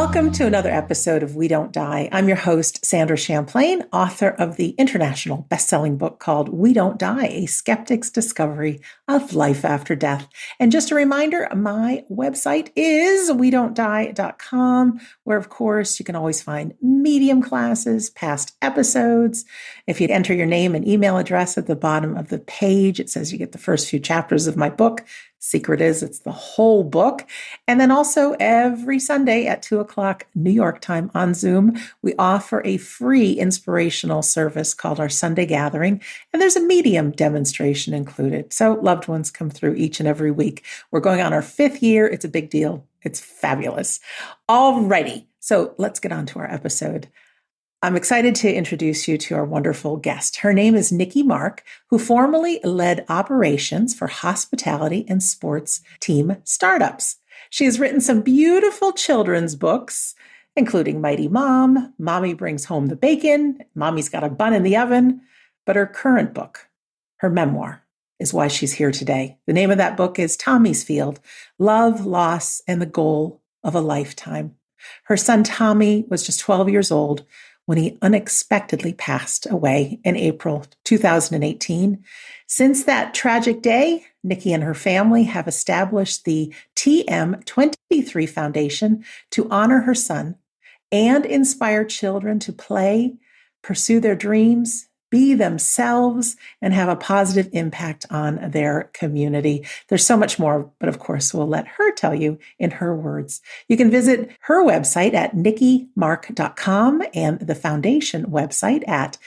Welcome to another episode of We Don't Die. I'm your host, Sandra Champlain, author of the international best-selling book called We Don't Die, A Skeptic's Discovery of Life After Death. And just a reminder, my website is wedon'tdie.com, where, of course, you can always find Medium classes, past episodes. If you enter your name and email address at the bottom of the page, it says you get the first few chapters of my book. Secret is it's the whole book. And then also every Sunday at 2:00 New York time on Zoom, we offer a free inspirational service called our Sunday Gathering. And there's a Medium demonstration included. So loved ones come through each and every week. We're going on our 5th year. It's a big deal. It's fabulous. Alrighty. So let's get on to our episode. I'm excited to introduce you to our wonderful guest. Her name is Nikki Mark, who formerly led operations for hospitality and sports team startups. She has written some beautiful children's books, including Mighty Mom, Mommy Brings Home the Bacon, Mommy's Got a Bun in the Oven. But her current book, her memoir, is why she's here today. The name of that book is Tommy's Field, Love, Loss, and the Goal of a Lifetime. Her son, Tommy, was just 12 years old when he unexpectedly passed away in April 2018. Since that tragic day, Nikki and her family have established the TM23 Foundation to honor her son and inspire children to play, pursue their dreams, be themselves, and have a positive impact on their community. There's so much more, but of course, we'll let her tell you in her words. You can visit her website at nikkimark.com and the foundation website at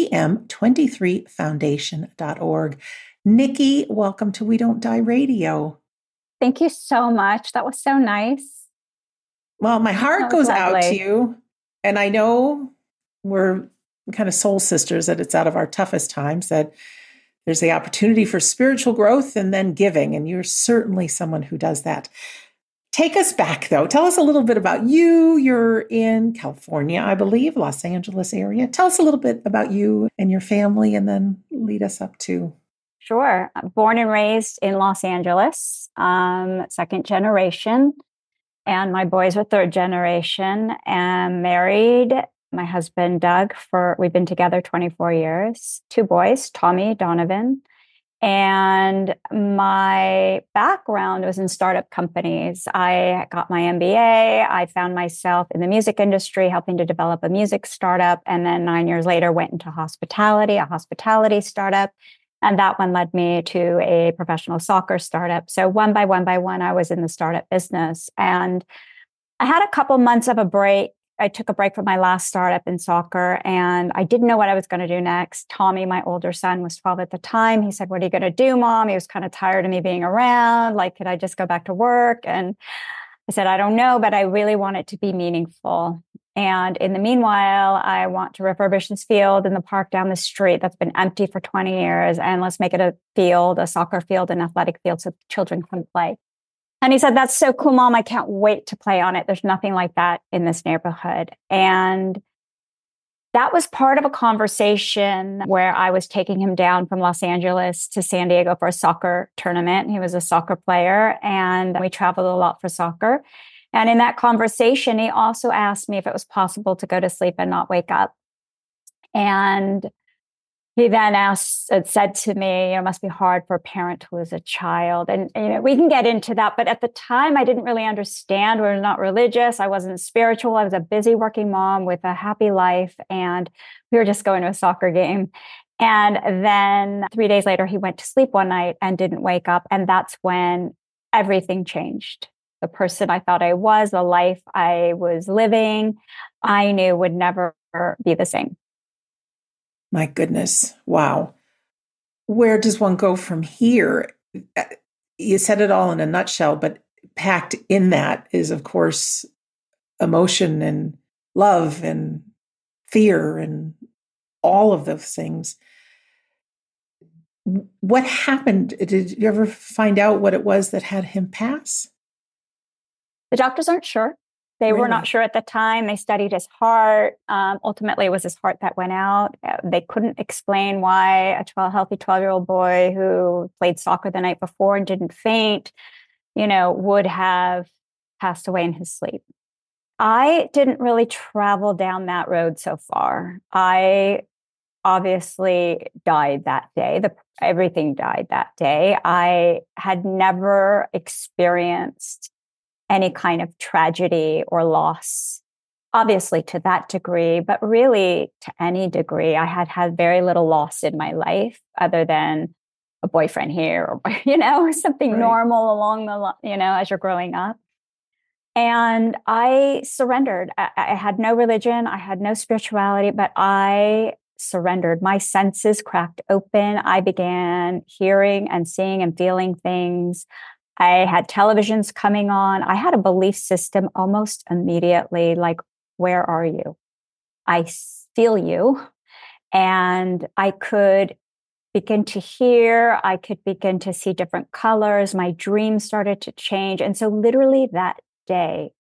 tm23foundation.org. Nikki, welcome to We Don't Die Radio. Thank you so much. That was so nice. Well, my heart goes out to you, and I know we're kind of soul sisters, that it's out of our toughest times, that there's the opportunity for spiritual growth and then giving. And you're certainly someone who does that. Take us back, though. Tell us a little bit about you. You're in California, I believe, Los Angeles area. Tell us a little bit about you and your family, and then lead us up to. Sure. I'm born and raised in Los Angeles, second generation. And my boys are third generation, and married. My husband, Doug, we've been together 24 years, 2 boys, Tommy, Donovan. And my background was in startup companies. I got my MBA. I found myself in the music industry, helping to develop a music startup. And then 9 years later, went into a hospitality startup. And that one led me to a professional soccer startup. So one by one, I was in the startup business. And I had a couple months of a break. I took a break from my last startup in soccer, and I didn't know what I was going to do next. Tommy, my older son, was 12 at the time. He said, "What are you going to do, Mom?" He was kind of tired of me being around. Like, could I just go back to work? And I said, "I don't know, but I really want it to be meaningful. And in the meanwhile, I want to refurbish this field in the park down the street that's been empty for 20 years. And let's make it a field, a soccer field, an athletic field so children can play." And he said, "That's so cool, Mom. I can't wait to play on it. There's nothing like that in this neighborhood." And that was part of a conversation where I was taking him down from Los Angeles to San Diego for a soccer tournament. He was a soccer player, and we traveled a lot for soccer. And in that conversation, he also asked me if it was possible to go to sleep and not wake up. And he then said to me, "It must be hard for a parent to lose a child." And we can get into that. But at the time, I didn't really understand. We were not religious. I wasn't spiritual. I was a busy working mom with a happy life. And we were just going to a soccer game. And then 3 days later, he went to sleep one night and didn't wake up. And that's when everything changed. The person I thought I was, the life I was living, I knew would never be the same. My goodness. Wow. Where does one go from here? You said it all in a nutshell, but packed in that is, of course, emotion and love and fear and all of those things. What happened? Did you ever find out what it was that had him pass? The doctors aren't sure. They were not sure at the time. They studied his heart. Ultimately, it was his heart that went out. They couldn't explain why a healthy 12-year-old boy who played soccer the night before and didn't faint, would have passed away in his sleep. I didn't really travel down that road so far. I obviously died that day. Everything died that day. I had never experienced any kind of tragedy or loss, obviously to that degree, but really to any degree. I had had very little loss in my life other than a boyfriend here or, something Right. normal along as you're growing up. And I surrendered. I had no religion, I had no spirituality, but I surrendered. My senses cracked open. I began hearing and seeing and feeling things. I had televisions coming on. I had a belief system almost immediately like, where are you? I feel you. And I could begin to hear, I could begin to see different colors. My dreams started to change. And so, literally, that day,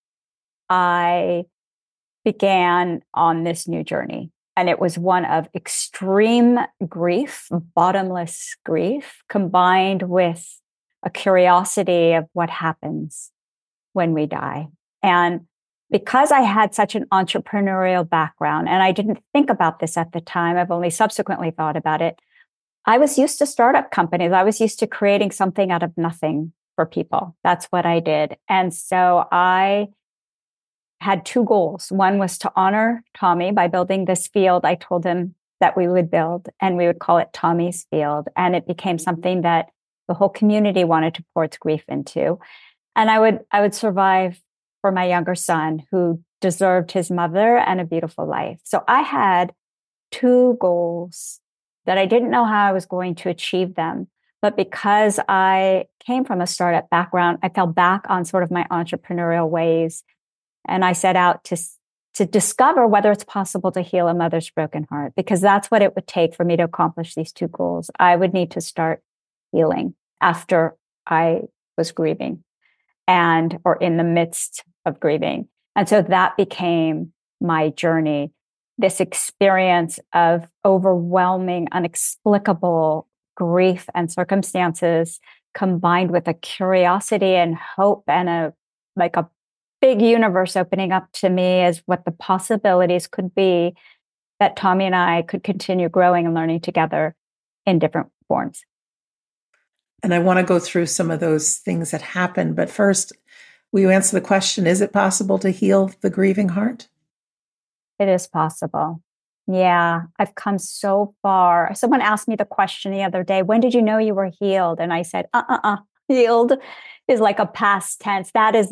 I began on this new journey. And it was one of extreme grief, bottomless grief, combined with a curiosity of what happens when we die. And because I had such an entrepreneurial background, and I didn't think about this at the time, I've only subsequently thought about it. I was used to startup companies. I was used to creating something out of nothing for people. That's what I did. And so I had two goals. One was to honor Tommy by building this field I told him that we would build, and we would call it Tommy's Field. And it became something that the whole community wanted to pour its grief into. And I would survive for my younger son, who deserved his mother and a beautiful life. So I had two goals that I didn't know how I was going to achieve them. But because I came from a startup background, I fell back on sort of my entrepreneurial ways. And I set out to discover whether it's possible to heal a mother's broken heart, because that's what it would take for me to accomplish these two goals. I would need to start healing after I was grieving or in the midst of grieving. And so that became my journey, this experience of overwhelming, inexplicable grief and circumstances combined with a curiosity and hope and a big universe opening up to me as what the possibilities could be that Tommy and I could continue growing and learning together in different forms. And I want to go through some of those things that happened. But first, will you answer the question, is it possible to heal the grieving heart? It is possible. Yeah, I've come so far. Someone asked me the question the other day, when did you know you were healed? And I said, healed is like a past tense. This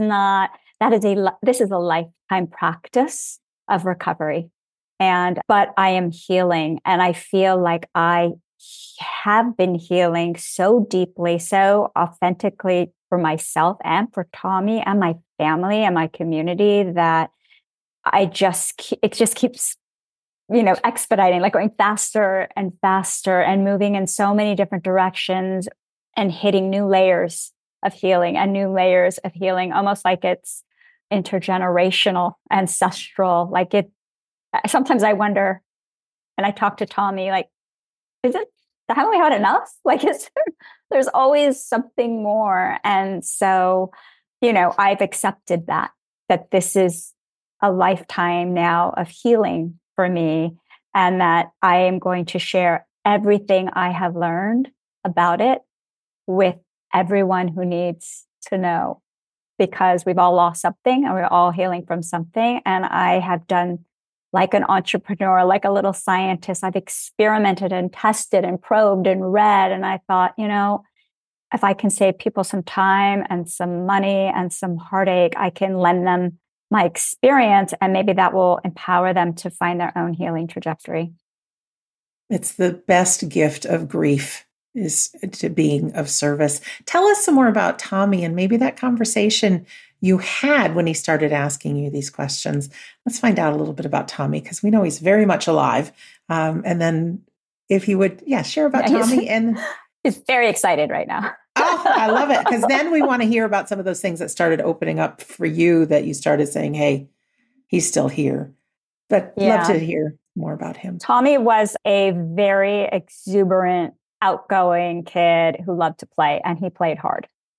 is a lifetime practice of recovery. But I am healing, and I feel like I have been healing so deeply, so authentically for myself and for Tommy and my family and my community that it just keeps, expediting, like going faster and faster and moving in so many different directions and hitting new layers of healing and new layers of healing, almost like it's intergenerational, ancestral. Sometimes I wonder, and I talk to Tommy, like, haven't we had enough? There's always something more. And so, I've accepted that this is a lifetime now of healing for me, and that I am going to share everything I have learned about it with everyone who needs to know, because we've all lost something and we're all healing from something. And I have done, like an entrepreneur, like a little scientist, I've experimented and tested and probed and read. And I thought, if I can save people some time and some money and some heartache, I can lend them my experience, and maybe that will empower them to find their own healing trajectory. It's the best gift of grief, is to being of service. Tell us some more about Tommy and maybe that conversation you had when he started asking you these questions. Let's find out a little bit about Tommy, because we know he's very much alive. And then if you would, share about Tommy. And he's very excited right now. Oh, I love it. Because then we want to hear about some of those things that started opening up for you, that you started saying, hey, he's still here. But love to hear more about him. Tommy was a very exuberant, outgoing kid who loved to play, and he played hard.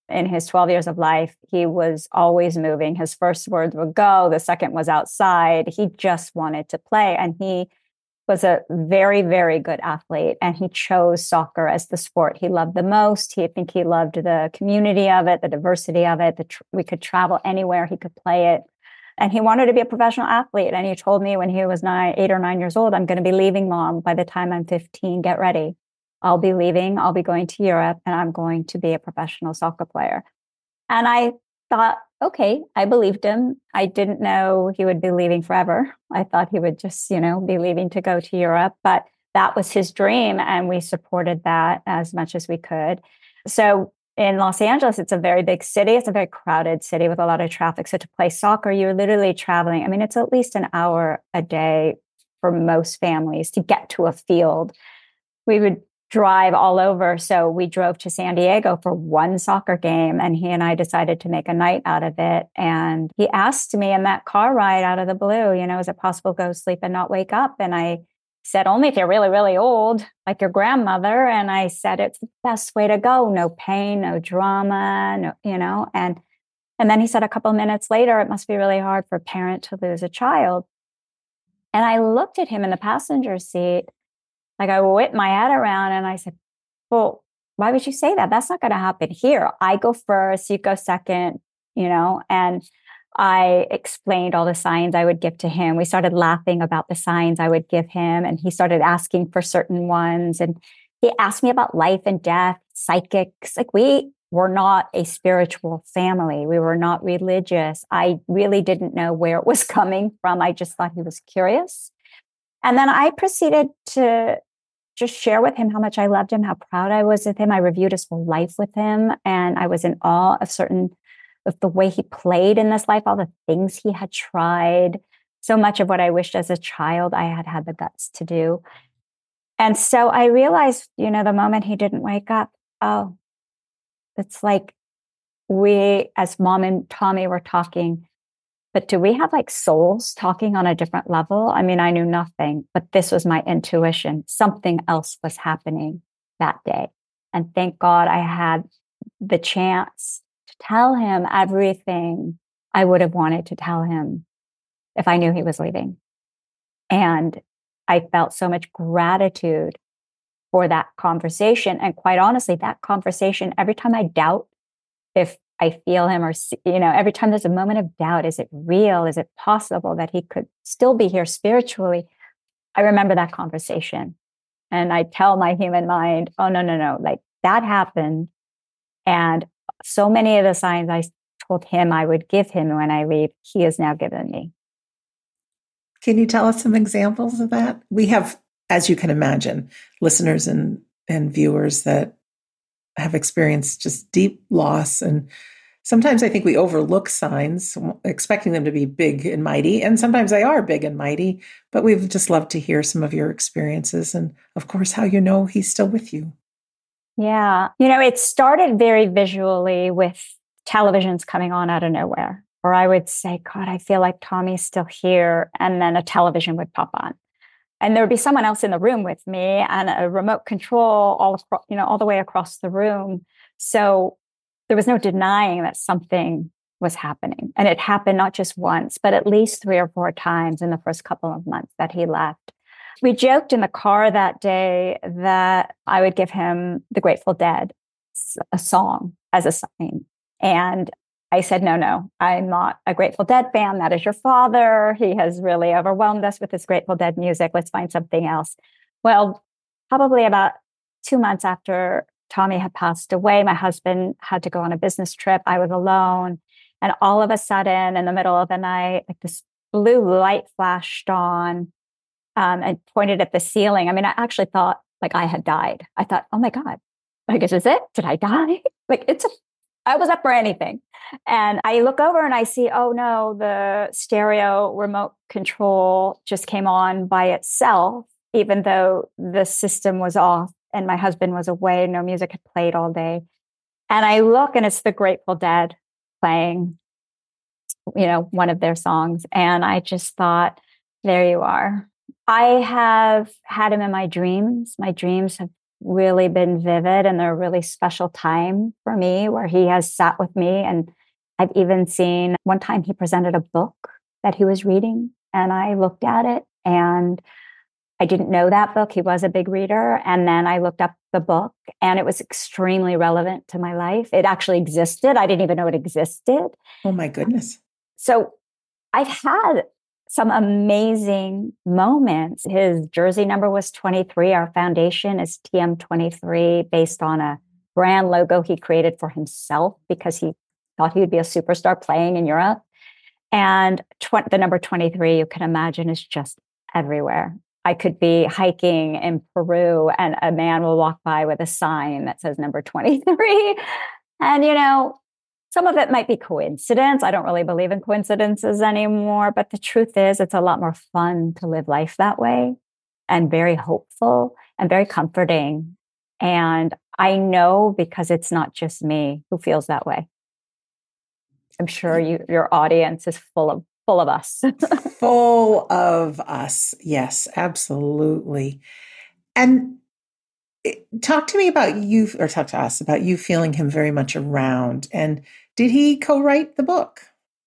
in his 12 years of life, he was always moving. His first words would go, the second was outside. He just wanted to play. And he was a very, very good athlete. And he chose soccer as the sport he loved the most. I think he loved the community of it, the diversity of it. We could travel anywhere, he could play it. And he wanted to be a professional athlete. And he told me when he was 8 or 9 years old, I'm going to be leaving, Mom, by the time I'm 15, get ready. I'll be leaving, I'll be going to Europe, and I'm going to be a professional soccer player. And I thought, okay, I believed him. I didn't know he would be leaving forever. I thought he would just, be leaving to go to Europe, but that was his dream. And we supported that as much as we could. So in Los Angeles, it's a very big city. It's a very crowded city with a lot of traffic. So to play soccer, you're literally traveling. I mean, it's at least an hour a day for most families to get to a field. We would drive all over. So we drove to San Diego for one soccer game, and he and I decided to make a night out of it. And he asked me in that car ride out of the blue, is it possible to go sleep and not wake up? And I said, only if you're really, really old, like your grandmother. And I said, it's the best way to go. No pain, no drama, and then he said a couple of minutes later, it must be really hard for a parent to lose a child. And I looked at him in the passenger seat. Like I whipped my head around and I said, well, why would you say that? That's not going to happen here. I go first, you go second, and I explained all the signs I would give to him. We started laughing about the signs I would give him, and he started asking for certain ones. And he asked me about life and death, psychics. Like we were not a spiritual family. We were not religious. I really didn't know where it was coming from. I just thought he was curious. And then I proceeded to just share with him how much I loved him, how proud I was of him. I reviewed his whole life with him, and I was in awe of the way he played in this life, all the things he had tried, so much of what I wished as a child I had had the guts to do. And so I realized, the moment he didn't wake up, oh, it's like we, as Mom and Tommy were talking, but do we have like souls talking on a different level? I mean, I knew nothing, but this was my intuition. Something else was happening that day. And thank God I had the chance to tell him everything I would have wanted to tell him if I knew he was leaving. And I felt so much gratitude for that conversation. And quite honestly, that conversation, every time I doubt if I feel him or, every time there's a moment of doubt, is it real? Is it possible that he could still be here spiritually? I remember that conversation and I tell my human mind, oh, no, like that happened. And so many of the signs I told him I would give him when I leave, he has now given me. Can you tell us some examples of that? We have, as you can imagine, listeners and viewers that have experienced just deep loss. And sometimes I think we overlook signs, expecting them to be big and mighty. And sometimes they are big and mighty, but we've just loved to hear some of your experiences. And of course, how he's still with you. Yeah. It started very visually with televisions coming on out of nowhere. Or I would say, God, I feel like Tommy's still here. And then a television would pop on. And there would be someone else in the room with me and a remote control all the way across the room. So there was no denying that something was happening. And it happened not just once, but at least 3 or 4 times in the first couple of months that he left. We joked in the car that day that I would give him the Grateful Dead, a song, as a sign. And I said, no, I'm not a Grateful Dead fan. That is your father. He has really overwhelmed us with his Grateful Dead music. Let's find something else. Well, probably about 2 months after Tommy had passed away, my husband had to go on a business trip. I was alone. And all of a sudden, in the middle of the night, like this blue light flashed on and pointed at the ceiling. I mean, I actually thought like I had died. I thought, oh my God, like, is this it? Did I die? I was up for anything. And I look over and I see, oh no, the stereo remote control just came on by itself, even though the system was off and my husband was away. No music had played all day. And I look and it's the Grateful Dead playing, one of their songs. And I just thought, there you are. I have had him in my dreams. My dreams have really been vivid, and they're a really special time for me where he has sat with me. And I've even seen one time he presented a book that he was reading, and I looked at it, and I didn't know that book. He was a big reader. And then I looked up the book, and it was extremely relevant to my life. It actually existed. I didn't even know it existed. Oh my goodness. So I've had some amazing moments. His jersey number was 23. Our foundation is TM23, based on a brand logo he created for himself because he thought he would be a superstar playing in Europe. And the number 23, you can imagine, is just everywhere. I could be hiking in Peru and a man will walk by with a sign that says number 23. And, some of it might be coincidence. I don't really believe in coincidences anymore. But the truth is, it's a lot more fun to live life that way, and very hopeful and very comforting. And I know because it's not just me who feels that way. I'm sure your audience is full of us. Full of us. Yes, absolutely. And talk to us about you feeling him very much around. And did he co-write the book?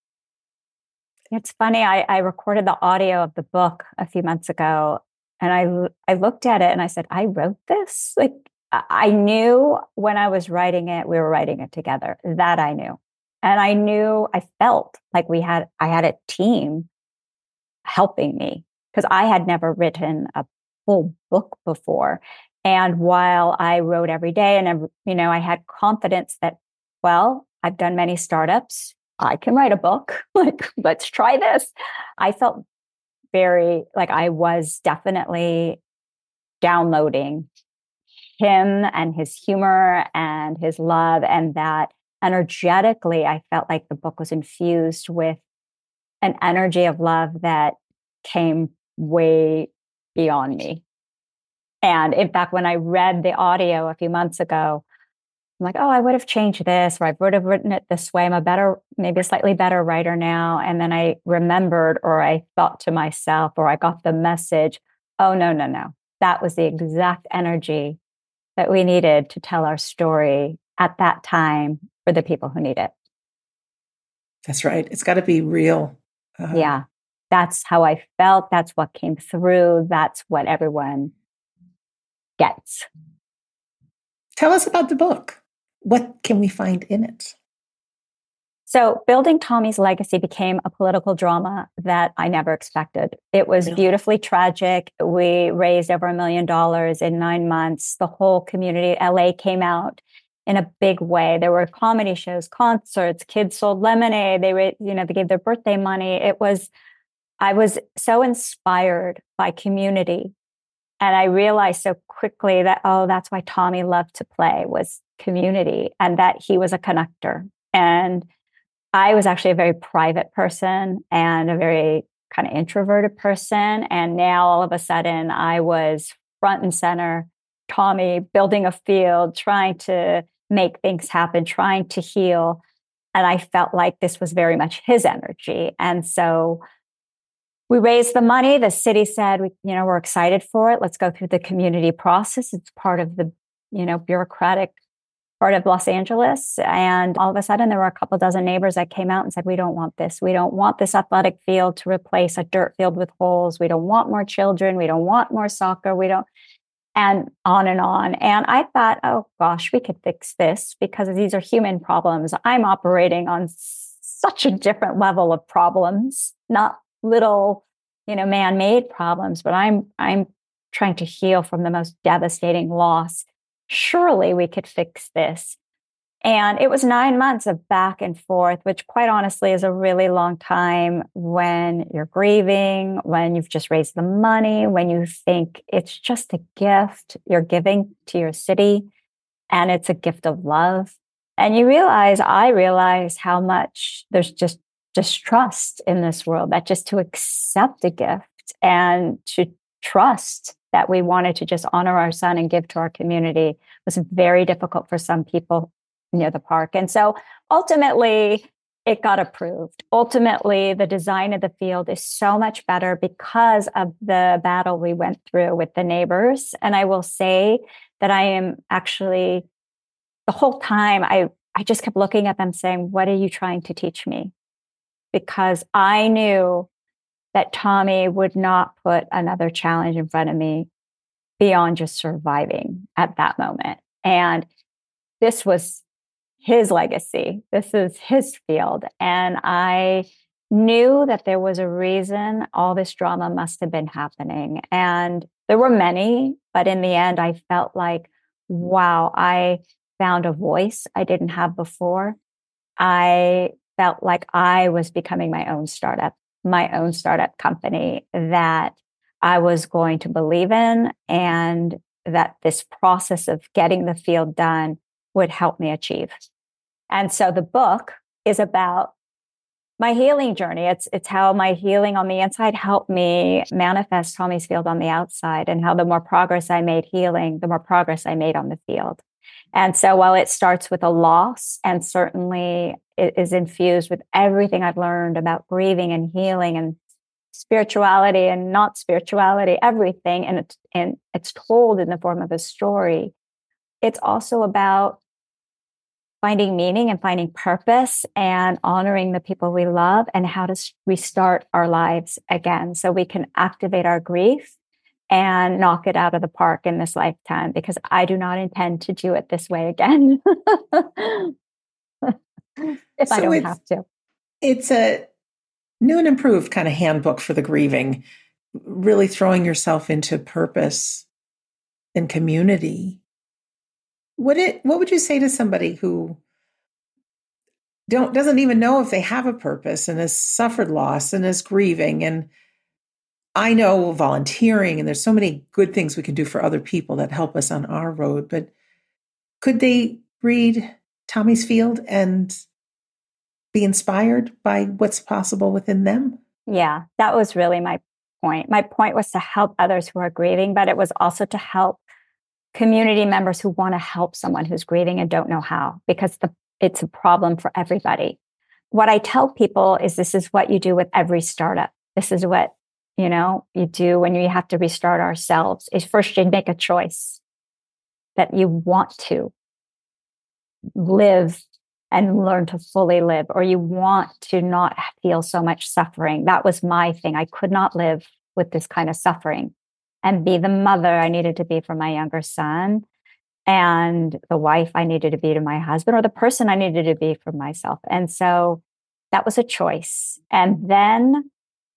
It's funny. I recorded the audio of the book a few months ago, and I looked at it and I said, I wrote this? Like, I knew when I was writing it, we were writing it together. That I knew. And I felt like I had a team helping me, because I had never written a full book before. And while I wrote every day and, I had confidence that, well, I've done many startups. I can write a book. Like, let's try this. I felt very like I was definitely downloading him and his humor and his love, and that energetically, I felt like the book was infused with an energy of love that came way beyond me. And in fact, when I read the audio a few months ago, I'm like, oh, I would have changed this, or I would have written it this way. I'm maybe a slightly better writer now. And then I remembered, or I thought to myself, or I got the message, oh, no. That was the exact energy that we needed to tell our story at that time for the people who need it. That's right. It's got to be real. Yeah, that's how I felt. That's what came through. That's what everyone gets. Tell us about the book. What can we find in it? So, Building Tommy's Legacy became a political drama that I never expected. It was beautifully tragic. We raised over $1 million in 9 months. The whole community, LA, came out in a big way. There were comedy shows, concerts, kids sold lemonade. They gave their birthday money. I was so inspired by community. And I realized so quickly that, that's why Tommy loved to play, was community, and that he was a connector. And I was actually a very private person and a very kind of introverted person. And now all of a sudden I was front and center, Tommy building a field, trying to make things happen, trying to heal. And I felt like this was very much his energy. And so we raised the money. The city said, we're excited for it. Let's go through the community process. It's part of the, bureaucratic part of Los Angeles. And all of a sudden there were a couple dozen neighbors that came out and said, we don't want this. We don't want this athletic field to replace a dirt field with holes. We don't want more children. We don't want more soccer. And on and on. And I thought, oh gosh, we could fix this because these are human problems. I'm operating on such a different level of problems, not little, man-made problems, but I'm trying to heal from the most devastating loss. Surely we could fix this. And it was 9 months of back and forth, which quite honestly is a really long time when you're grieving, when you've just raised the money, when you think it's just a gift you're giving to your city, and it's a gift of love. And I realize how much there's just distrust in this world, that just to accept a gift and to trust that we wanted to just honor our son and give to our community was very difficult for some people near the park. And so ultimately it got approved. Ultimately, the design of the field is so much better because of the battle we went through with the neighbors. And I will say that I am actually, the whole time, I just kept looking at them saying, what are you trying to teach me? Because I knew that Tommy would not put another challenge in front of me beyond just surviving at that moment. And this was his legacy. This is his field. And I knew that there was a reason all this drama must have been happening. And there were many, but in the end, I felt like, wow, I found a voice I didn't have before. I felt like I was becoming my own startup company that I was going to believe in, and that this process of getting the field done would help me achieve. And so the book is about my healing journey. It's how my healing on the inside helped me manifest Tommy's field on the outside, and how the more progress I made healing, the more progress I made on the field. And so while it starts with a loss, and certainly it is infused with everything I've learned about grieving and healing and spirituality and not spirituality, everything, and it's told in the form of a story, it's also about finding meaning and finding purpose and honoring the people we love, and how to restart our lives again so we can activate our grief and knock it out of the park in this lifetime, because I do not intend to do it this way again. If I don't have to. It's a new and improved kind of handbook for the grieving, really throwing yourself into purpose and community. What would you say to somebody who doesn't even know if they have a purpose and has suffered loss and is grieving? And I know volunteering, and there's so many good things we can do for other people that help us on our road, but could they read Tommy's Field and be inspired by what's possible within them? Yeah, that was really my point. My point was to help others who are grieving, but it was also to help community members who want to help someone who's grieving and don't know how, because it's a problem for everybody. What I tell people is, this is what you do with every startup. This is what, you do when you have to restart ourselves, is first you make a choice that you want to live and learn to fully live, or you want to not feel so much suffering. That was my thing. I could not live with this kind of suffering and be the mother I needed to be for my younger son, and the wife I needed to be to my husband, or the person I needed to be for myself. And so that was a choice. And then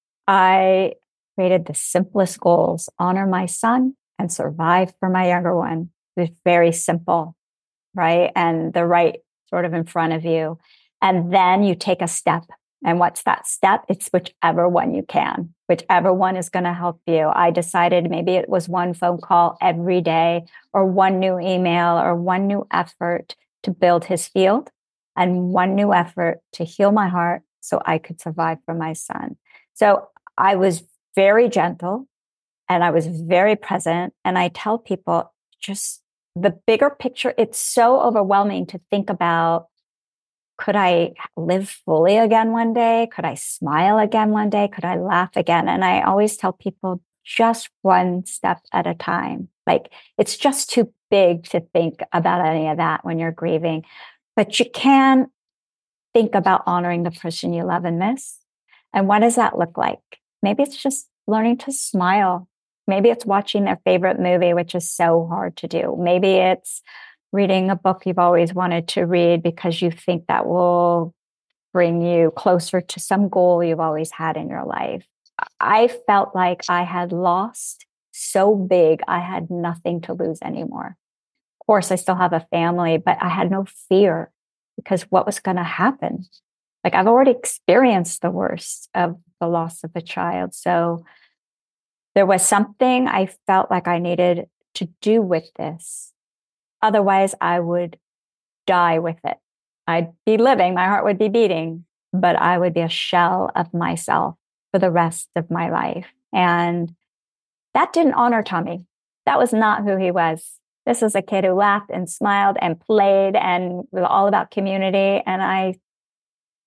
I created the simplest goals: honor my son and survive for my younger one. It's very simple, right? And the right sort of in front of you. And then you take a step. And what's that step? It's whichever one you can, whichever one is going to help you. I decided maybe it was one phone call every day, or one new email, or one new effort to build his field, and one new effort to heal my heart so I could survive for my son. So I was very gentle, and I was very present. And I tell people, just the bigger picture, it's so overwhelming to think about, could I live fully again one day? Could I smile again one day? Could I laugh again? And I always tell people, just one step at a time. Like, it's just too big to think about any of that when you're grieving. But you can think about honoring the person you love and miss. And what does that look like? Maybe it's just learning to smile. Maybe it's watching their favorite movie, which is so hard to do. Maybe it's reading a book you've always wanted to read because you think that will bring you closer to some goal you've always had in your life. I felt like I had lost so big, I had nothing to lose anymore. Of course, I still have a family, but I had no fear, because what was going to happen? Like, I've already experienced the worst of the loss of a child. So there was something I felt like I needed to do with this. Otherwise, I would die with it. I'd be living, my heart would be beating, but I would be a shell of myself for the rest of my life. And that didn't honor Tommy. That was not who he was. This was a kid who laughed and smiled and played and was all about community. And I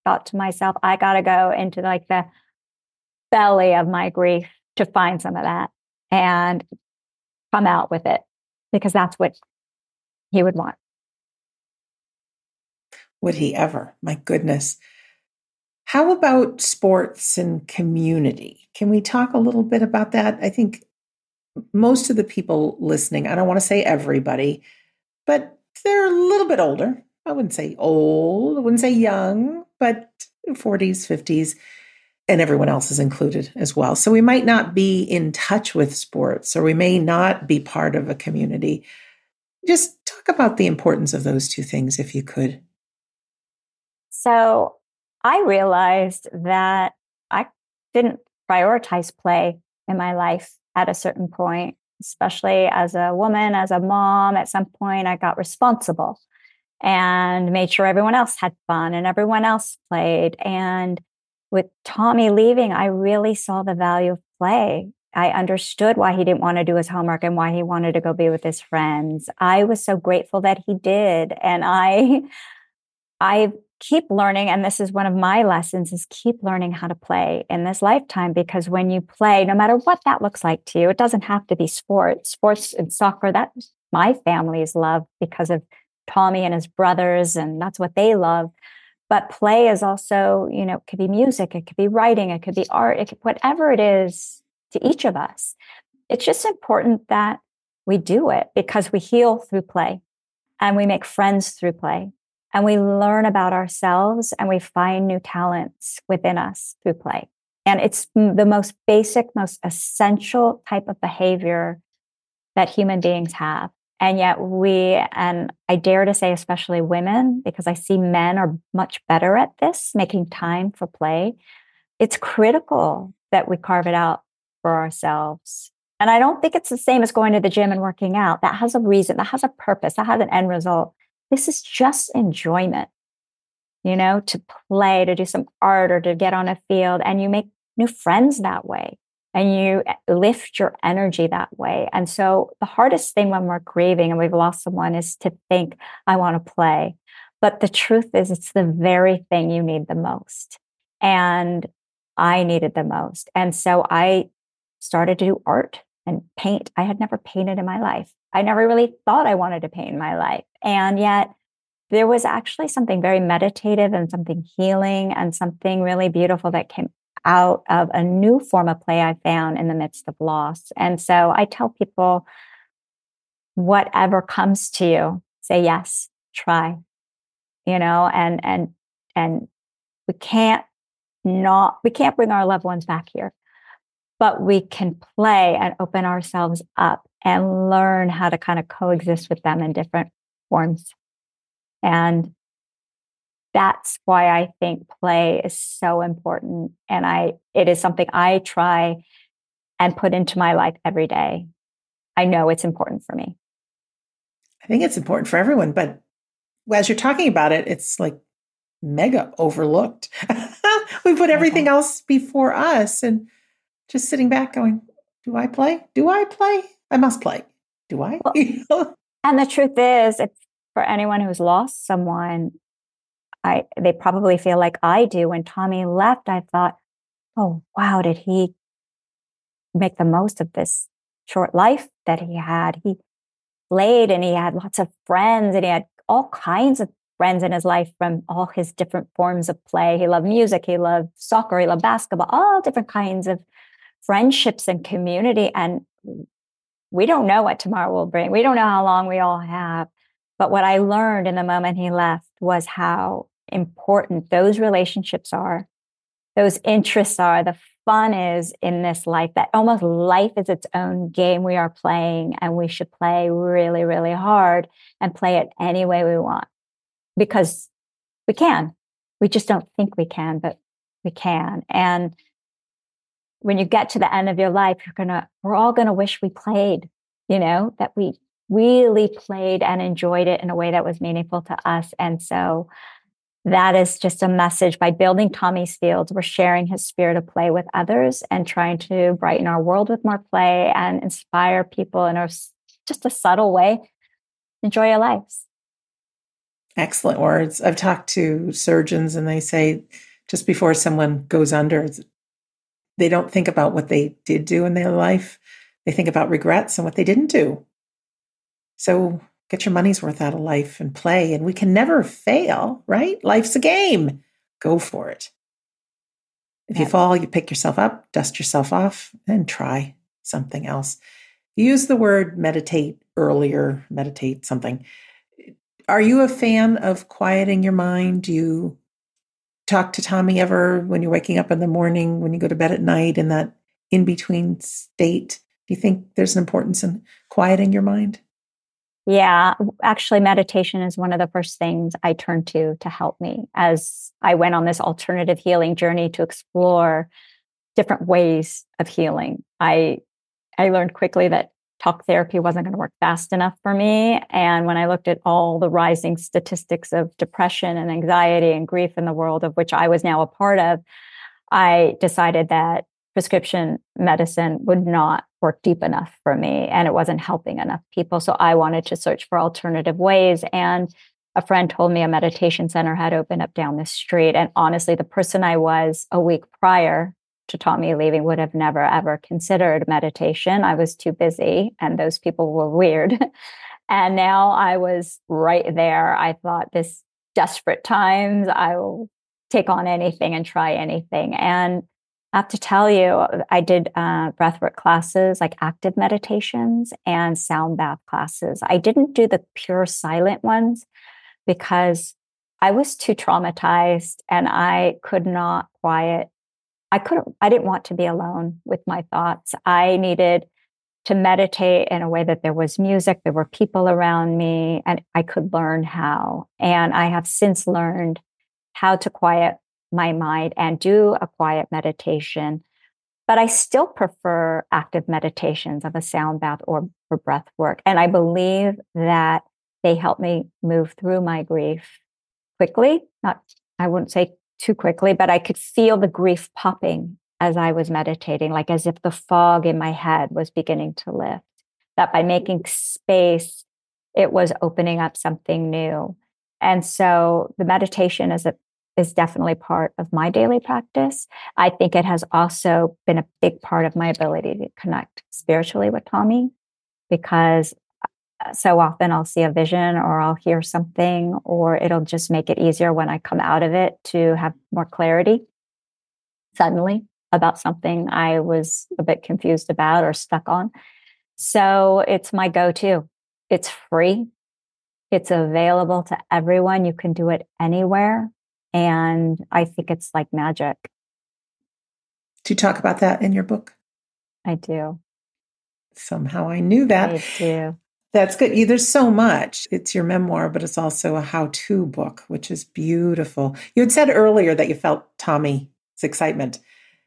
thought to myself, I got to go into like the belly of my grief to find some of that and come out with it, because that's what he would want. Would he ever? My goodness. How about sports and community? Can we talk a little bit about that? I think most of the people listening, I don't want to say everybody, but they're a little bit older. I wouldn't say old, I wouldn't say young, but 40s, 50s, and everyone else is included as well. So we might not be in touch with sports, or we may not be part of a community. Just talk about the importance of those two things, if you could. So I realized that I didn't prioritize play in my life at a certain point, especially as a woman, as a mom. At some point, I got responsible and made sure everyone else had fun and everyone else played. And with Tommy leaving, I really saw the value of play. I understood why he didn't want to do his homework and why he wanted to go be with his friends. I was so grateful that he did. And I keep learning, and this is one of my lessons, is keep learning how to play in this lifetime, because when you play, no matter what that looks like to you, it doesn't have to be sports and soccer. That's my family's love because of Tommy and his brothers, and that's what they love. But play is also, it could be music, it could be writing, it could be art, whatever it is to each of us. It's just important that we do it, because we heal through play and we make friends through play. And we learn about ourselves and we find new talents within us through play. And it's the most basic, most essential type of behavior that human beings have. And yet and I dare to say, especially women, because I see men are much better at this, making time for play. It's critical that we carve it out for ourselves. And I don't think it's the same as going to the gym and working out. That has a reason, that has a purpose, that has an end result. This is just enjoyment, to play, to do some art or to get on a field, and you make new friends that way and you lift your energy that way. And so the hardest thing when we're grieving and we've lost someone is to think, I want to play. But the truth is, it's the very thing you need the most. And I needed the most. And so I started to do art and paint. I had never painted in my life. I never really thought I wanted to paint in my life. And yet there was actually something very meditative and something healing and something really beautiful that came out of a new form of play I found in the midst of loss. And so I tell people, whatever comes to you, say yes, try, and we can't bring our loved ones back here, but we can play and open ourselves up and learn how to kind of coexist with them in different forms. And that's why I think play is so important. And it is something I try and put into my life every day. I know it's important for me. I think it's important for everyone, but as you're talking about it, it's like mega overlooked. We put everything else before us and just sitting back going, do I play? Do I play? I must play. Do I? Well, and the truth is, if for anyone who's lost someone, they probably feel like I do. When Tommy left, I thought, oh, wow, did he make the most of this short life that he had? He played and he had lots of friends and he had all kinds of friends in his life from all his different forms of play. He loved music, he loved soccer, he loved basketball, all different kinds of friendships and community. And we don't know what tomorrow will bring. We don't know how long we all have. But what I learned in the moment he left was how important those relationships are, those interests are, the fun is in this life, that almost life is its own game we are playing, and we should play really, really hard and play it any way we want, because we can. We just don't think we can, but we can. And when you get to the end of your life, we're all gonna wish we played, that we really played and enjoyed it in a way that was meaningful to us. And so that is just a message. By building Tommy's Fields, we're sharing his spirit of play with others and trying to brighten our world with more play and inspire people in just a subtle way. Enjoy your lives. Excellent words. I've talked to surgeons and they say just before someone goes under, they don't think about what they did do in their life. They think about regrets and what they didn't do. So get your money's worth out of life and play. And we can never fail, right? Life's a game. Go for it. If you fall, you pick yourself up, dust yourself off, and try something else. You used the word meditate earlier, meditate something. Are you a fan of quieting your mind? Do you talk to Tommy ever when you're waking up in the morning, when you go to bed at night, in that in-between state? Do you think there's an importance in quieting your mind? Yeah, actually, meditation is one of the first things I turned to help me as I went on this alternative healing journey to explore different ways of healing. I learned quickly that talk therapy wasn't going to work fast enough for me. And when I looked at all the rising statistics of depression and anxiety and grief in the world of which I was now a part of, I decided that prescription medicine would not work deep enough for me and it wasn't helping enough people. So I wanted to search for alternative ways. And a friend told me a meditation center had opened up down the street. And honestly, the person I was a week prior to Tommy leaving would have never, ever considered meditation. I was too busy and those people were weird. And now I was right there. I thought, this desperate times, I will take on anything and try anything. And I have to tell you, I did breathwork classes, like active meditations and sound bath classes. I didn't do the pure silent ones because I was too traumatized and I could not quiet. I didn't want to be alone with my thoughts. I needed to meditate in a way that there was music, there were people around me, and I could learn how. And I have since learned how to quiet my mind and do a quiet meditation. But I still prefer active meditations of a sound bath or breath work. And I believe that they help me move through my grief quickly. I wouldn't say too quickly, but I could feel the grief popping as I was meditating, like as if the fog in my head was beginning to lift. That by making space, it was opening up something new. And so the meditation is definitely part of my daily practice. I think it has also been a big part of my ability to connect spiritually with Tommy, because so often I'll see a vision or I'll hear something, or it'll just make it easier when I come out of it to have more clarity suddenly about something I was a bit confused about or stuck on. So it's my go-to. It's free. It's available to everyone. You can do it anywhere. And I think it's like magic. Do you talk about that in your book? I do. Somehow I knew that. I do. That's good. There's so much. It's your memoir, but it's also a how-to book, which is beautiful. You had said earlier that you felt Tommy's excitement.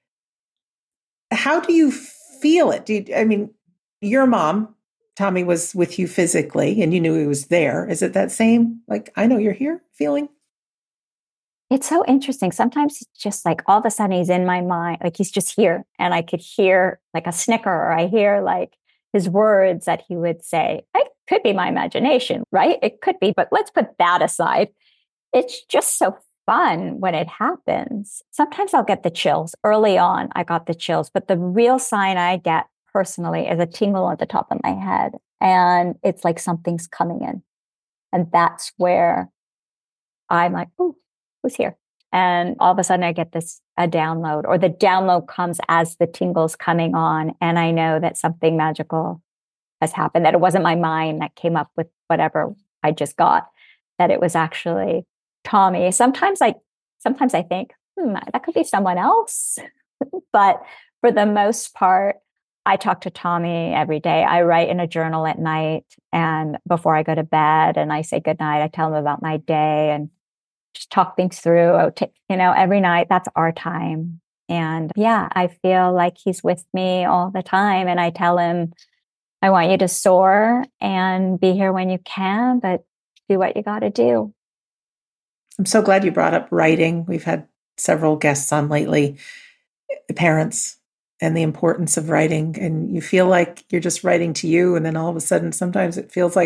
How do you feel it? Your mom, Tommy was with you physically and you knew he was there. Is it that same, like, I know you're here feeling? It's so interesting. Sometimes it's just like all of a sudden he's in my mind, like he's just here and I could hear like a snicker, or I hear like his words that he would say. It could be my imagination, right? It could be, but let's put that aside. It's just so fun when it happens. Sometimes I'll get the chills. Early on, I got the chills, but the real sign I get personally is a tingle at the top of my head. And it's like something's coming in. And that's where I'm like, oh, who's here? And all of a sudden I get a download, or the download comes as the tingle's coming on. And I know that something magical has happened, that it wasn't my mind that came up with whatever I just got, that it was actually Tommy. Sometimes I think, that could be someone else. But for the most part, I talk to Tommy every day. I write in a journal at night and before I go to bed, and I say goodnight. I tell him about my day and just talk things through. Every night, that's our time. And yeah, I feel like he's with me all the time. And I tell him, I want you to soar and be here when you can, but do what you got to do. I'm so glad you brought up writing. We've had several guests on lately, parents, and the importance of writing. And you feel like you're just writing to you. And then all of a sudden, sometimes it feels like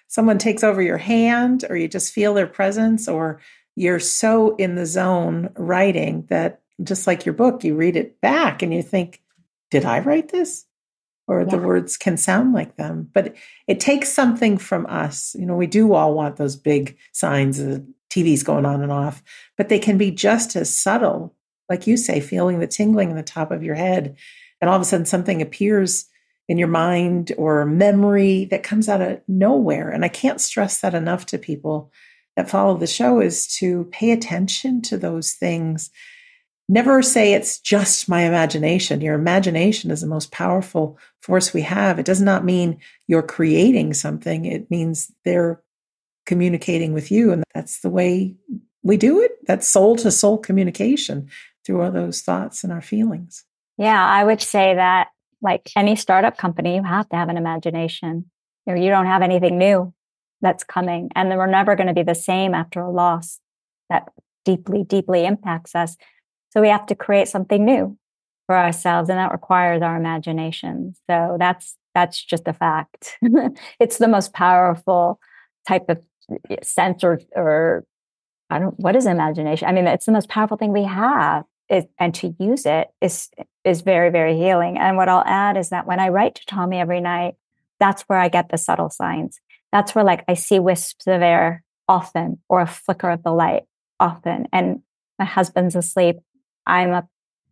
someone takes over your hand, or you just feel their presence, or you're so in the zone writing that, just like your book, you read it back and you think, did I write this? Or the words can sound like them. But it takes something from us. We do all want those big signs of TV's going on and off, but they can be just as subtle. Like you say, feeling the tingling in the top of your head, and all of a sudden something appears in your mind or memory that comes out of nowhere. And I can't stress that enough to people that follow the show, is to pay attention to those things. Never say it's just my imagination. Your imagination is the most powerful force we have. It does not mean you're creating something. It means they're communicating with you. And that's the way we do it. That's soul to soul communication through all those thoughts and our feelings. Yeah, I would say that, like any startup company, you have to have an imagination. You don't have anything new that's coming. And then we're never going to be the same after a loss that deeply, deeply impacts us. So we have to create something new for ourselves, and that requires our imagination. So that's just a fact. It's the most powerful type of sense, or what is imagination? I mean, it's the most powerful thing we have, and to use it is very, very healing. And what I'll add is that when I write to Tommy every night, that's where I get the subtle signs. That's where, like, I see wisps of air often, or a flicker of the light often. And my husband's asleep. I'm up,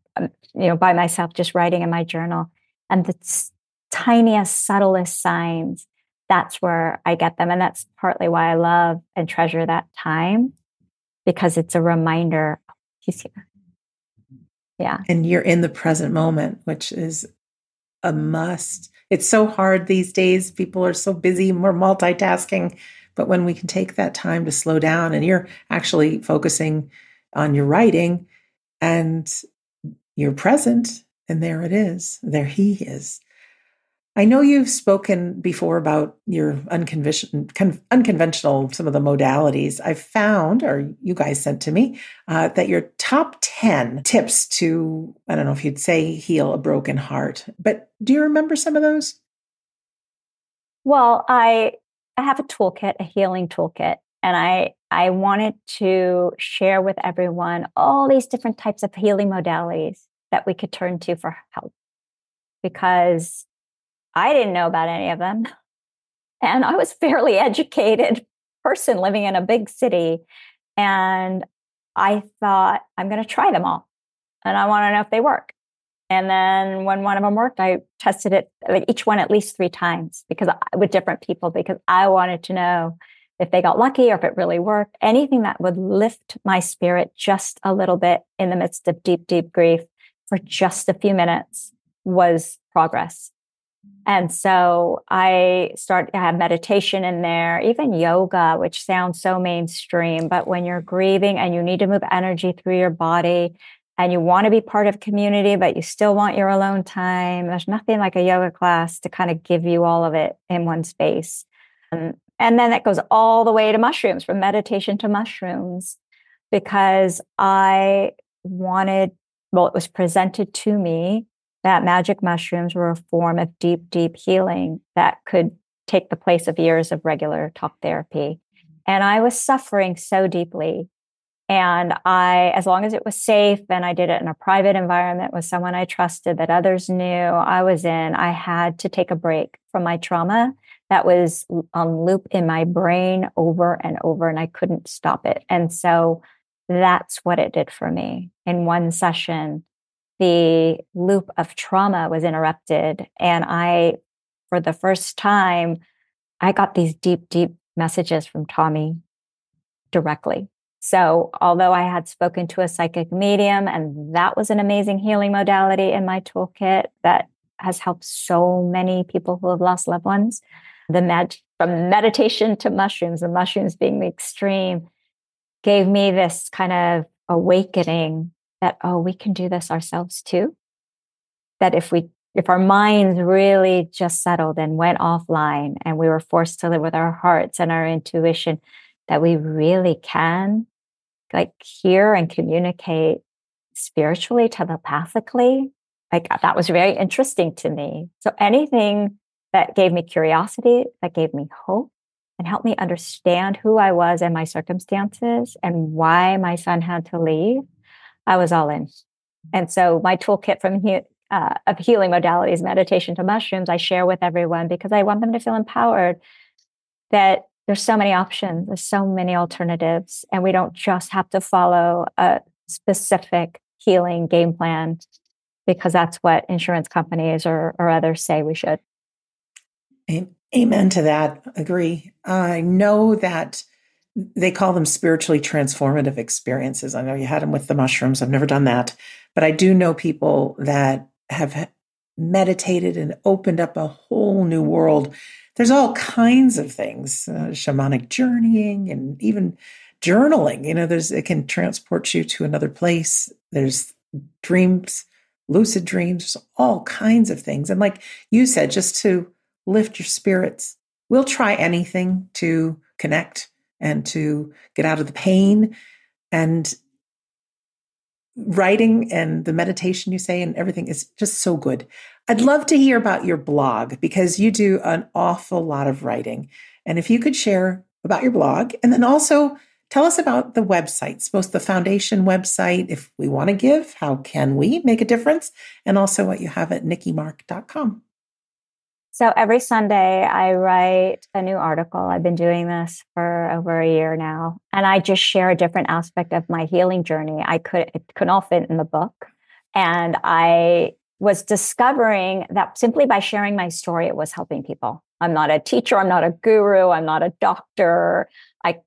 by myself, just writing in my journal. And the tiniest, subtlest signs, that's where I get them. And that's partly why I love and treasure that time, because it's a reminder he's here. Yeah. And you're in the present moment, which is a must. It's so hard these days. People are so busy, we're multitasking. But when we can take that time to slow down, and you're actually focusing on your writing, and you're present, and there it is. There he is. I know you've spoken before about your unconventional, some of the modalities. I've found, or you guys sent to me, that your top 10 tips to, I don't know if you'd say heal a broken heart, but do you remember some of those? Well, I have a toolkit, a healing toolkit, and I wanted to share with everyone all these different types of healing modalities that we could turn to for help, because I didn't know about any of them. And I was a fairly educated person living in a big city. And I thought, I'm going to try them all. And I want to know if they work. And then when one of them worked, I tested it, like each one at least 3 times, with different people, because I wanted to know if they got lucky or if it really worked. Anything that would lift my spirit just a little bit in the midst of deep, deep grief for just a few minutes was progress. And so I have meditation in there, even yoga, which sounds so mainstream. But when you're grieving and you need to move energy through your body, and you want to be part of community, but you still want your alone time, there's nothing like a yoga class to kind of give you all of it in one space. And then it goes all the way to mushrooms, from meditation to mushrooms, because it was presented to me that magic mushrooms were a form of deep, deep healing that could take the place of years of regular talk therapy. And I was suffering so deeply. And as long as it was safe, and I did it in a private environment with someone I trusted that others knew I had to take a break from my trauma that was on loop in my brain over and over, and I couldn't stop it. And so that's what it did for me. In one session, the loop of trauma was interrupted. And for the first time, I got these deep, deep messages from Tommy directly. So although I had spoken to a psychic medium, and that was an amazing healing modality in my toolkit that has helped so many people who have lost loved ones, from meditation to mushrooms, the mushrooms being the extreme, gave me this kind of awakening that, we can do this ourselves too. That if our minds really just settled and went offline, and we were forced to live with our hearts and our intuition, that we really can hear and communicate spiritually, telepathically. That was very interesting to me. So anything that gave me curiosity, that gave me hope, and help me understand who I was and my circumstances and why my son had to leave, I was all in. And so my toolkit of healing modalities, meditation to mushrooms, I share with everyone because I want them to feel empowered that there's so many options, there's so many alternatives, and we don't just have to follow a specific healing game plan because that's what insurance companies or others say we should. Amen to that. Agree. I know that they call them spiritually transformative experiences. I know you had them with the mushrooms. I've never done that, but I do know people that have meditated and opened up a whole new world. There's all kinds of things, shamanic journeying and even journaling. It can transport you to another place. There's dreams, lucid dreams, there's all kinds of things. And like you said, just to lift your spirits. We'll try anything to connect and to get out of the pain. And writing and the meditation you say and everything is just so good. I'd love to hear about your blog because you do an awful lot of writing. And if you could share about your blog and then also tell us about the websites, both the foundation website, if we want to give, how can we make a difference? And also what you have at nikkimark.com. So every Sunday, I write a new article. I've been doing this for over a year now, and I just share a different aspect of my healing journey. It couldn't all fit in the book, and I was discovering that simply by sharing my story, it was helping people. I'm not a teacher. I'm not a guru. I'm not a doctor. I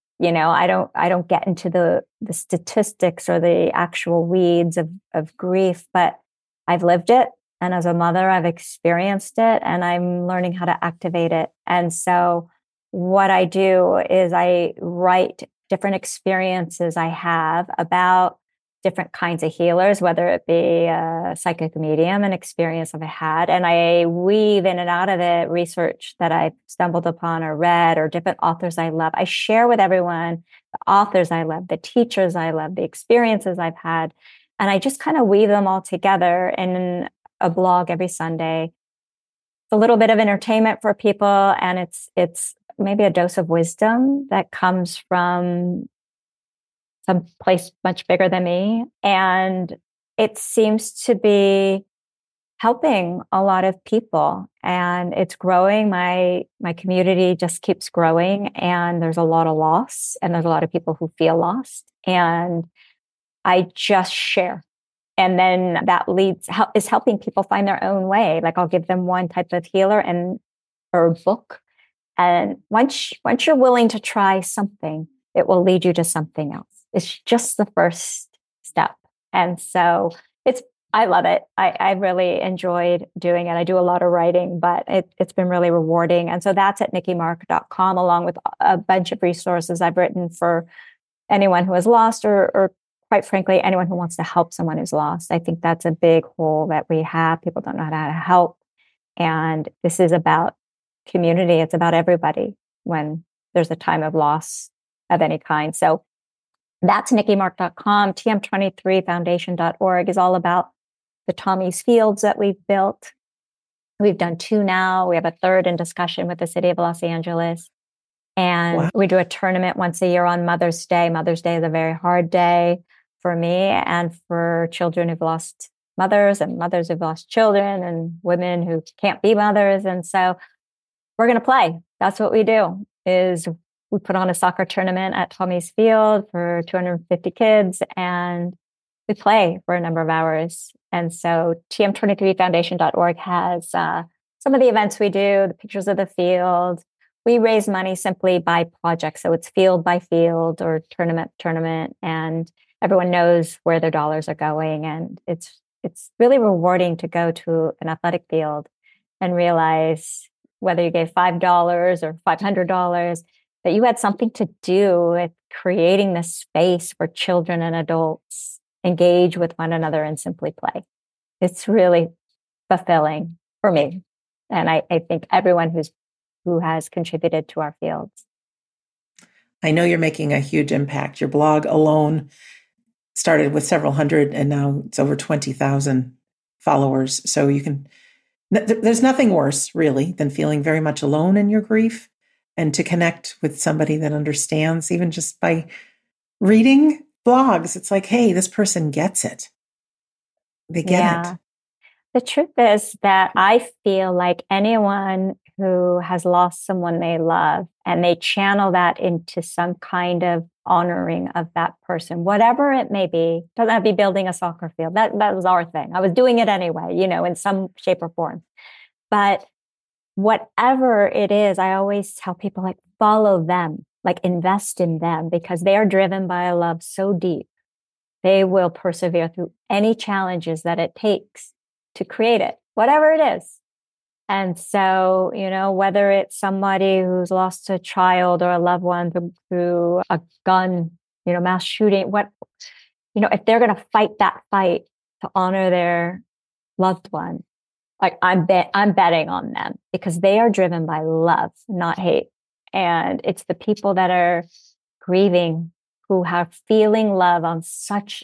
don't get into the statistics or the actual weeds of grief, but I've lived it. And as a mother, I've experienced it and I'm learning how to activate it. And so what I do is I write different experiences I have about different kinds of healers, whether it be a psychic medium, an experience I've had, and I weave in and out of it research that I've stumbled upon or read or different authors I love. I share with everyone the authors I love, the teachers I love, the experiences I've had, and I just kind of weave them all together in a blog every Sunday. It's a little bit of entertainment for people, and it's maybe a dose of wisdom that comes from some place much bigger than me. And it seems to be helping a lot of people, and it's growing. My community just keeps growing, and there's a lot of loss, and there's a lot of people who feel lost, and I just share. And then that is helping people find their own way. Like I'll give them one type of healer or a book. And once you're willing to try something, it will lead you to something else. It's just the first step. And so I love it. I really enjoyed doing it. I do a lot of writing, but it's been really rewarding. And so that's at nikkimark.com, along with a bunch of resources I've written for anyone who is lost or quite frankly, anyone who wants to help someone who's lost. I think that's a big hole that we have. People don't know how to help. And this is about community. It's about everybody when there's a time of loss of any kind. So that's nikkimark.com. TM23foundation.org is all about the Tommy's Fields that we've built. We've done 2 now. We have a 3rd in discussion with the city of Los Angeles. And we do a tournament once a year on Mother's Day. Mother's Day is a very hard day for me and for children who've lost mothers and mothers who've lost children and women who can't be mothers. And so we're going to play. That's what we do is we put on a soccer tournament at Tommy's Field for 250 kids and we play for a number of hours. And so TM23foundation.org has some of the events we do, the pictures of the field. We raise money simply by project. So it's field by field or tournament, and everyone knows where their dollars are going. And it's really rewarding to go to an athletic field and realize whether you gave $5 or $500, that you had something to do with creating this space for children and adults engage with one another and simply play. It's really fulfilling for me. And I think everyone who has contributed to our fields. I know you're making a huge impact. Your blog alone started with several hundred and now it's over 20,000 followers. So there's nothing worse really than feeling very much alone in your grief and to connect with somebody that understands, even just by reading blogs. It's like, hey, this person gets it. They get Yeah. it. The truth is that I feel like anyone who has lost someone they love and they channel that into some kind of honoring of that person, whatever it may be, doesn't have to be building a soccer field. That was our thing. I was doing it anyway, in some shape or form. But whatever it is, I always tell people like follow them, like invest in them because they are driven by a love so deep. They will persevere through any challenges that it takes to create it, whatever it is. And so, whether it's somebody who's lost a child or a loved one through a gun, mass shooting, if they're going to fight that fight to honor their loved one, like I'm betting on them because they are driven by love, not hate. And it's the people that are grieving who have feeling love on such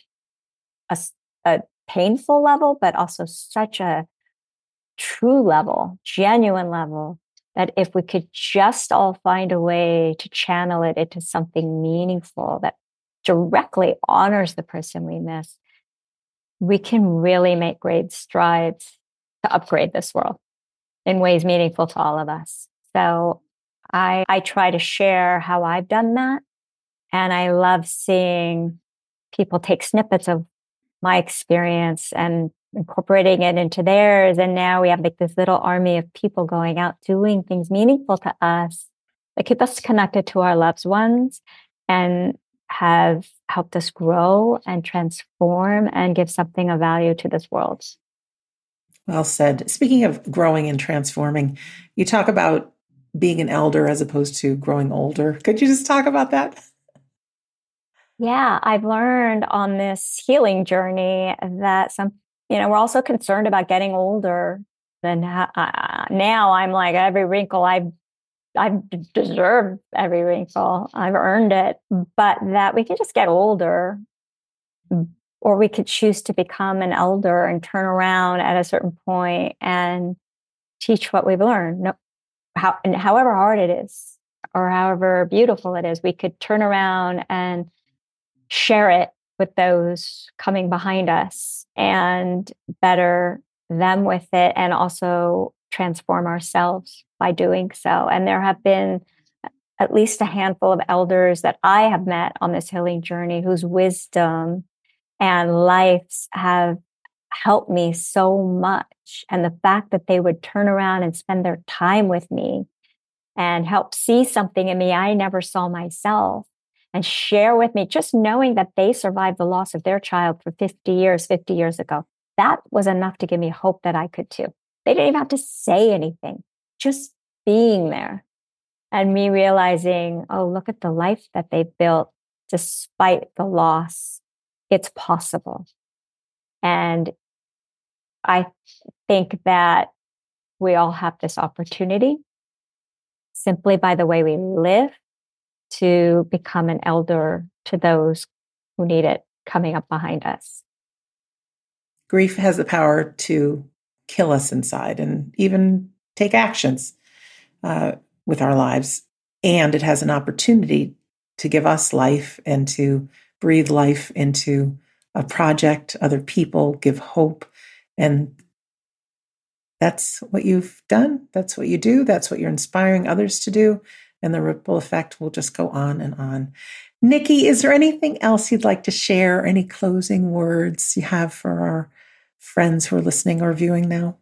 a painful level, but also such a true level, genuine level, that if we could just all find a way to channel it into something meaningful that directly honors the person we miss, we can really make great strides to upgrade this world in ways meaningful to all of us. So I try to share how I've done that. And I love seeing people take snippets of my experience and incorporating it into theirs. And now we have like this little army of people going out doing things meaningful to us that keep us connected to our loved ones and have helped us grow and transform and give something of value to this world. Well said. Speaking of growing and transforming, you talk about being an elder as opposed to growing older. Could you just talk about that? Yeah, I've learned on this healing journey that we're also concerned about getting older. Than now I'm like every wrinkle I've deserved every wrinkle. I've earned it, but that we can just get older, or we could choose to become an elder and turn around at a certain point and teach what we've learned. No, and however hard it is, or however beautiful it is, we could turn around and share it with those coming behind us and better them with it, and also transform ourselves by doing so. And there have been at least a handful of elders that I have met on this healing journey whose wisdom and lives have helped me so much. And the fact that they would turn around and spend their time with me and help see something in me I never saw myself and share with me, just knowing that they survived the loss of their child for 50 years ago. That was enough to give me hope that I could too. They didn't even have to say anything, just being there and me realizing, oh, look at the life that they built despite the loss. It's possible. And I think that we all have this opportunity simply by the way we live to become an elder to those who need it coming up behind us. Grief has the power to kill us inside and even take actions with our lives. And it has an opportunity to give us life and to breathe life into a project, other people, give hope. And that's what you've done. That's what you do. That's what you're inspiring others to do. And the ripple effect will just go on and on. Nikki, is there anything else you'd like to share? Any closing words you have for our friends who are listening or viewing now?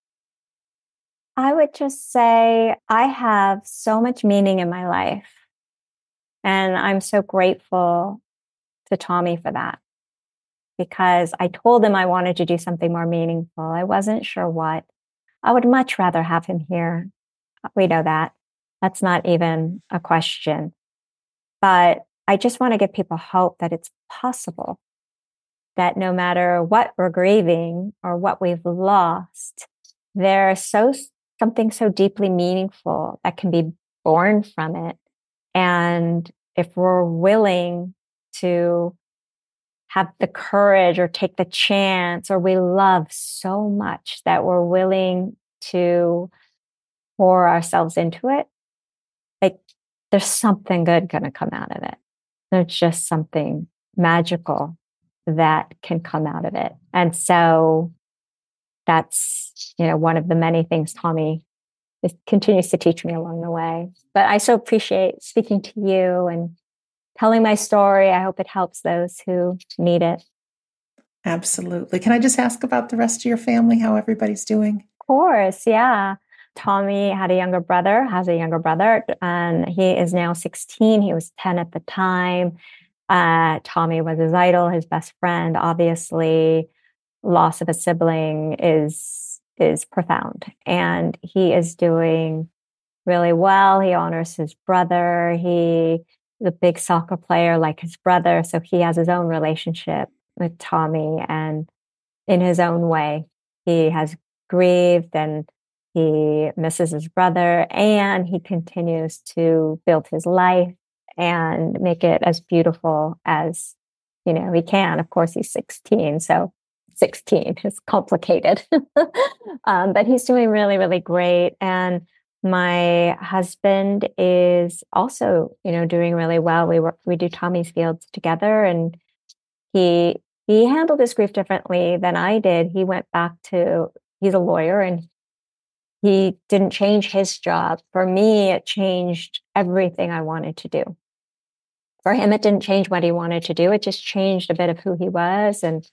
I would just say I have so much meaning in my life. And I'm so grateful to Tommy for that, because I told him I wanted to do something more meaningful. I wasn't sure what. I would much rather have him here. We know that. That's not even a question. But I just want to give people hope that it's possible, that no matter what we're grieving or what we've lost, there's something so deeply meaningful that can be born from it. And if we're willing to have the courage or take the chance, or we love so much that we're willing to pour ourselves into it, like there's something good going to come out of it. There's just something magical that can come out of it. And so that's, one of the many things Tommy continues to teach me along the way. But I so appreciate speaking to you and telling my story. I hope it helps those who need it. Absolutely. Can I just ask about the rest of your family, how everybody's doing? Of course, yeah. Tommy has a younger brother, and he is now 16. He was 10 at the time. Tommy was his idol, his best friend. Obviously, loss of a sibling is profound, and he is doing really well. He honors his brother. He's a big soccer player like his brother, so he has his own relationship with Tommy, and in his own way, he has grieved and he misses his brother, and he continues to build his life and make it as beautiful as he can. Of course, he's 16, so 16 is complicated. But he's doing really, really great. And my husband is also, doing really well. We do Tommy's Fields together, and he handled his grief differently than I did. He went back he's a lawyer, and he didn't change his job. For me, it changed everything I wanted to do. For him, it didn't change what he wanted to do. It just changed a bit of who he was. And,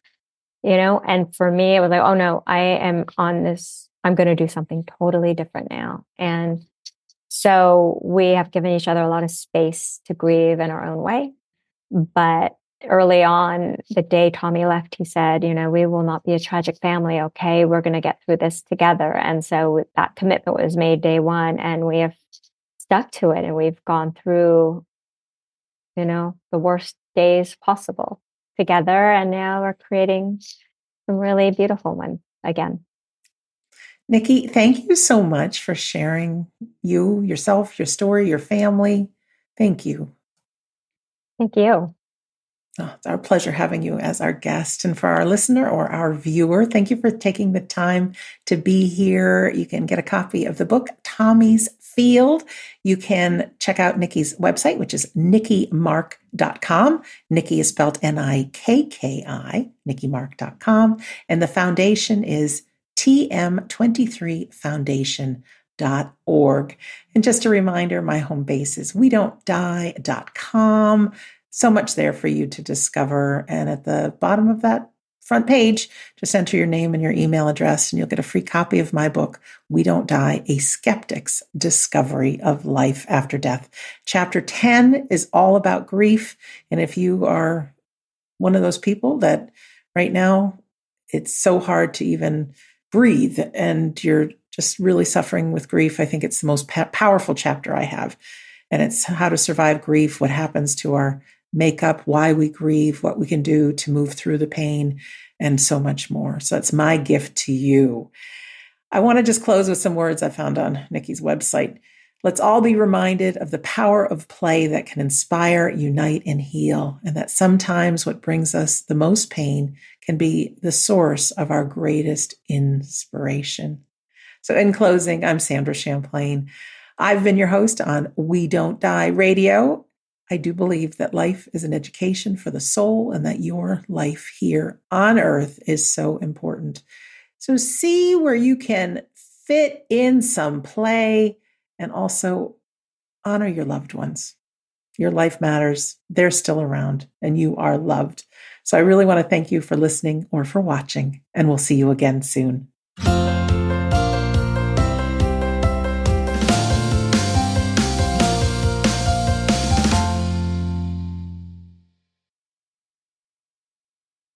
and for me, it was like, oh no, I am on this. I'm going to do something totally different now. And so we have given each other a lot of space to grieve in our own way. But early on, the day Tommy left, he said, we will not be a tragic family. Okay, we're going to get through this together. And so that commitment was made day one, and we have stuck to it, and we've gone through, the worst days possible together. And now we're creating some really beautiful ones again. Nikki, thank you so much for sharing yourself, your story, your family. Thank you. Thank you. Oh, it's our pleasure having you as our guest. And for our listener or our viewer, thank you for taking the time to be here. You can get a copy of the book, Tommy's Field. You can check out Nikki's website, which is nikkimark.com. Nikki is spelled Nikki, nikkimark.com. And the foundation is tm23foundation.org. And just a reminder, my home base is wedon'tdie.com. So much there for you to discover. And at the bottom of that front page, just enter your name and your email address, and you'll get a free copy of my book, We Don't Die, A Skeptic's Discovery of Life After Death. Chapter 10 is all about grief. And if you are one of those people that right now, it's so hard to even breathe and you're just really suffering with grief, I think it's the most powerful chapter I have. And it's how to survive grief, what happens to our makeup, why we grieve, what we can do to move through the pain, and so much more. So that's my gift to you. I want to just close with some words I found on Nikki's website. Let's all be reminded of the power of play that can inspire, unite, and heal, and that sometimes what brings us the most pain can be the source of our greatest inspiration. So in closing, I'm Sandra Champlain. I've been your host on We Don't Die Radio. I do believe that life is an education for the soul, and that your life here on earth is so important. So see where you can fit in some play and also honor your loved ones. Your life matters. They're still around and you are loved. So I really want to thank you for listening or for watching, and we'll see you again soon.